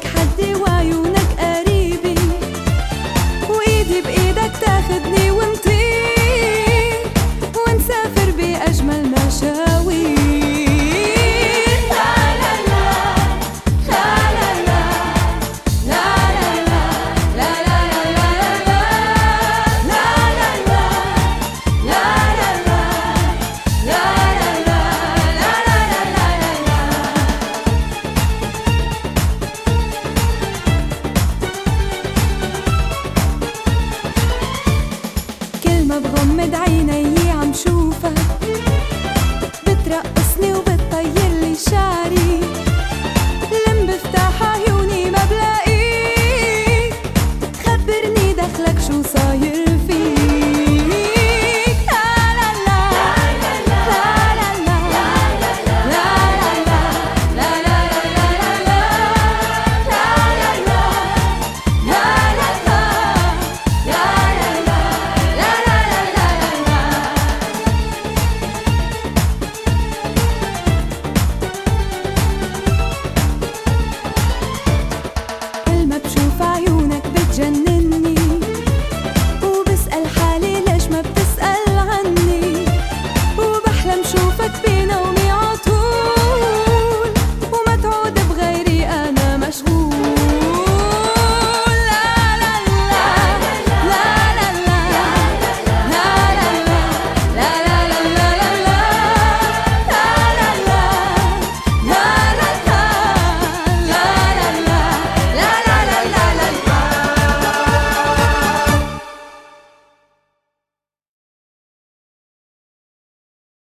عيونك حدي وعيونك قريبي، وإيدي بإيدك تاخدني ونطير ونسافر بأجمل مشاوير. ما بغمض عيني عم شوفك بترقصني وبتطير لي شعري، لم بفتح عيوني ما بلاقيك، خبرني دخلك شو صاير فيك. بشوف عيونك بتجنني وبسأل حالي ليش ما بتسأل عني، وبحلم شو